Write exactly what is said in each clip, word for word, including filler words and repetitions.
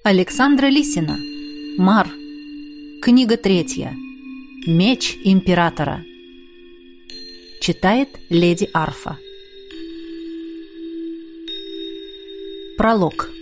Александра Лисина. Мар. Книга третья. Меч императора. Читает леди Арфа. Пролог.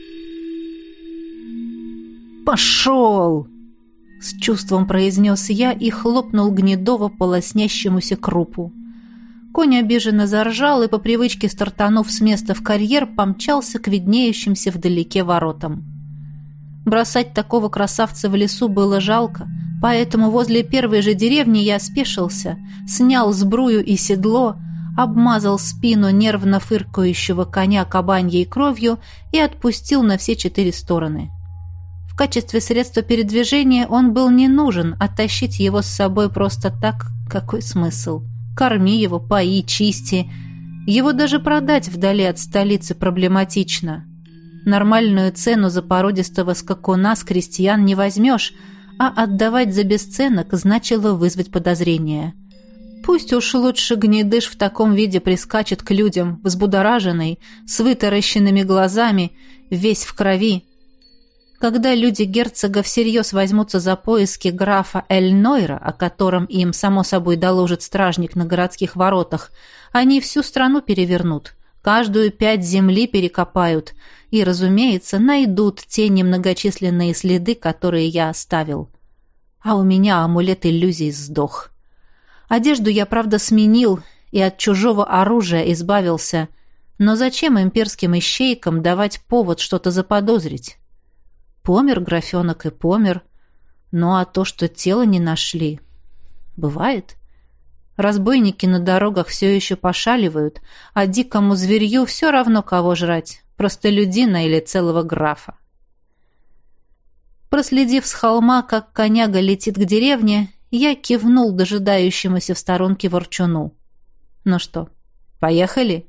«Пошел!» — с чувством произнес я и хлопнул гнедово по лоснящемуся крупу. Конь обиженно заржал и, по привычке стартанув с места в карьер, помчался к виднеющимся вдалеке воротам. Бросать такого красавца в лесу было жалко, поэтому возле первой же деревни я спешился, снял сбрую и седло, обмазал спину нервно фыркающего коня кабаньей кровью и отпустил на все четыре стороны. В качестве средства передвижения он был не нужен, а тащить его с собой просто так — какой смысл? Корми его, пои, чисти. Его даже продать вдали от столицы проблематично. Нормальную цену за породистого скакуна с крестьян не возьмешь, а отдавать за бесценок значило вызвать подозрения. Пусть уж лучше гнедыш в таком виде прискачет к людям, взбудораженный, с вытаращенными глазами, весь в крови. Когда люди герцога всерьез возьмутся за поиски графа Эльнойра, о котором им, само собой, доложит стражник на городских воротах, они всю страну перевернут, каждую пять земли перекопают и, разумеется, найдут те немногочисленные следы, которые я оставил. А у меня амулет иллюзий сдох. Одежду я, правда, сменил и от чужого оружия избавился, но зачем имперским ищейкам давать повод что-то заподозрить? Помер графенок и помер, ну а то, что тело не нашли, бывает. Разбойники на дорогах все еще пошаливают, а дикому зверью все равно кого жрать, простолюдина или целого графа. Проследив с холма, как коняга летит к деревне, я кивнул дожидающемуся в сторонке ворчуну. Ну что, поехали?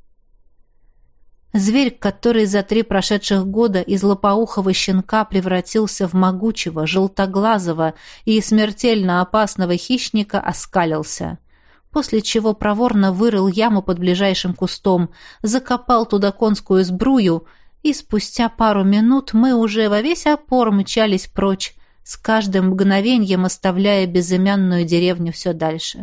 Зверь, который за три прошедших года из лопоухого щенка превратился в могучего, желтоглазого и смертельно опасного хищника, оскалился, после чего проворно вырыл яму под ближайшим кустом, закопал туда конскую сбрую, и спустя пару минут мы уже во весь опор мчались прочь, с каждым мгновеньем оставляя безымянную деревню все дальше.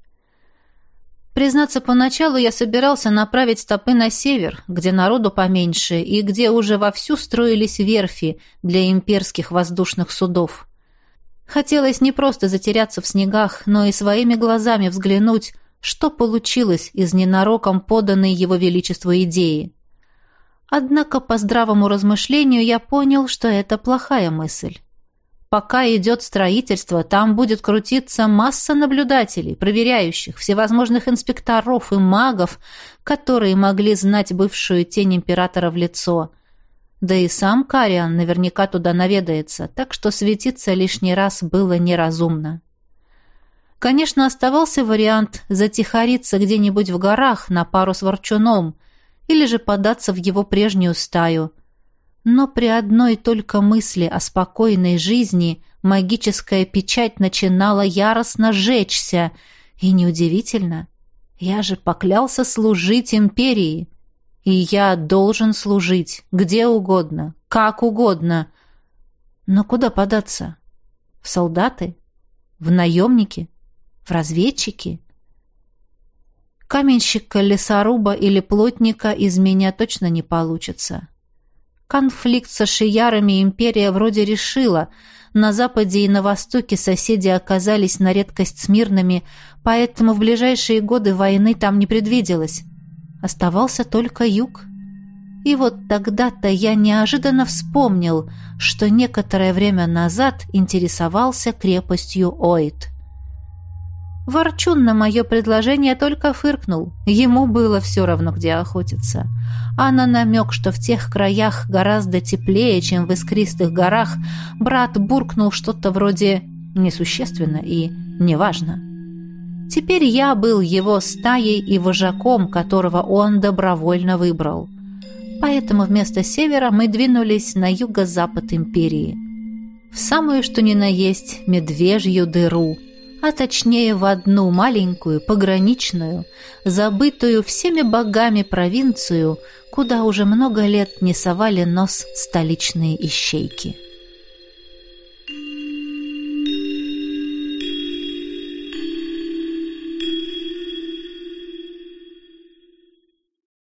Признаться, поначалу я собирался направить стопы на север, где народу поменьше и где уже вовсю строились верфи для имперских воздушных судов. Хотелось не просто затеряться в снегах, но и своими глазами взглянуть, что получилось из ненароком поданной его величеству идеи. Однако по здравому размышлению я понял, что это плохая мысль. Пока идет строительство, там будет крутиться масса наблюдателей, проверяющих, всевозможных инспекторов и магов, которые могли знать бывшую тень императора в лицо. Да и сам Кариан наверняка туда наведается, так что светиться лишний раз было неразумно. Конечно, оставался вариант затихариться где-нибудь в горах на пару с ворчуном или же податься в его прежнюю стаю. Но при одной только мысли о спокойной жизни магическая печать начинала яростно жечься. И неудивительно, я же поклялся служить империи. И я должен служить где угодно, как угодно. Но куда податься? В солдаты? В наемники? В разведчики? Каменщика, лесоруба или плотника из меня точно не получится. Конфликт со шиярами империя вроде решила. На западе и на востоке соседи оказались на редкость смирными, поэтому в ближайшие годы войны там не предвиделось. Оставался только юг. И вот тогда-то я неожиданно вспомнил, что некоторое время назад интересовался крепостью Ойт. Ворчун на мое предложение только фыркнул. Ему было все равно, где охотиться. А на намек, что в тех краях гораздо теплее, чем в искристых горах, брат буркнул что-то вроде «несущественно» и «неважно». Теперь я был его стаей и вожаком, которого он добровольно выбрал. Поэтому вместо севера мы двинулись на юго-запад империи. В самую что ни на есть медвежью дыру, а точнее в одну маленькую, пограничную, забытую всеми богами провинцию, куда уже много лет не совали нос столичные ищейки.